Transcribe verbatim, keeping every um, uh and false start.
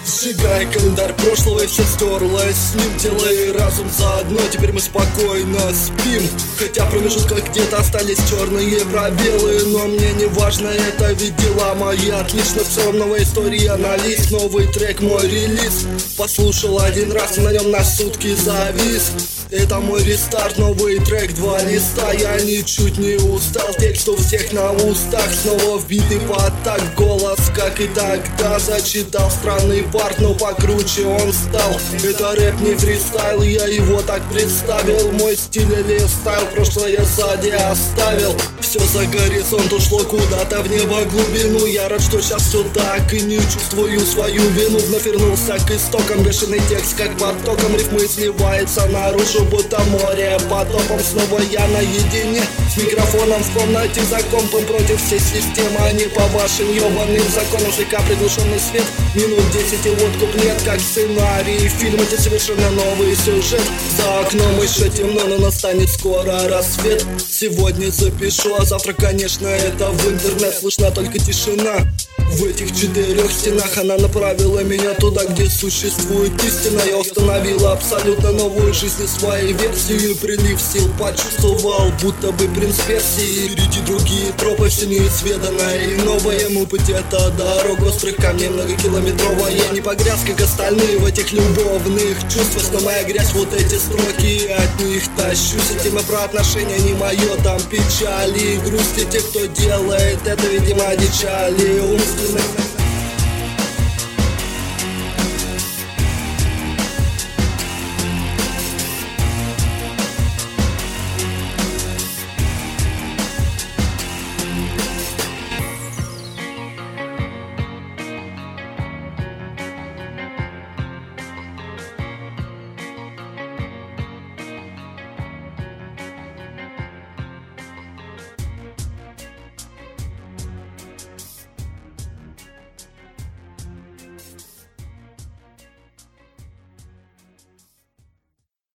Сжигай календарь прошлого, и все стерлось с ним. Тело и разум заодно, теперь мы спокойно спим. Хотя в промежутках где-то остались черные пробелы, но мне не важно, это ведь дела мои. Отлично, все равно новая история на лист. Новый трек, мой релиз. Послушал один раз, на нем на сутки завис. Это мой рестарт, новый трек, два листа. Я ничуть не устал, текст у всех на устах. Снова вбитый под так голос, как и тогда. Зачитал странный парт, но покруче он стал. Это рэп, не фристайл, я его так представил. Мой стиль или стайл, прошлое сзади оставил. Все за горизонт ушло куда-то в небо глубину. Я рад, что сейчас все так, и не чувствую свою вину. Вновь вернулся к истокам, бешеный текст как потоком. Рифмы сливается наружу, будто море потопом. Снова я наедине с микрофоном в комнате, за компом против всей системы, а не по вашим ебаным законам. Слегка приглушенный свет, минут десять и вот куплет, как сценарий фильма, где совершенно новый сюжет. За окном еще темно, но настанет скоро рассвет. Сегодня запишу, а завтра, конечно, это в интернет. Слышна только тишина. В этих четырех стенах она направила меня туда, где существует истина. Я установила абсолютно новую жизнь и своей версии. Прилив сил почувствовал, будто бы принц Персии. Впереди другие тропы, все неизведанное и новое. Мой путь — это дорога острых камней многокилометровая. Не погряз, как остальные, в этих любовных чувствах. Но моя грязь, вот эти строки, от них тащусь. И тема про отношения не мое, там печали и грусти. Те, кто делает это, видимо, одичали умственно.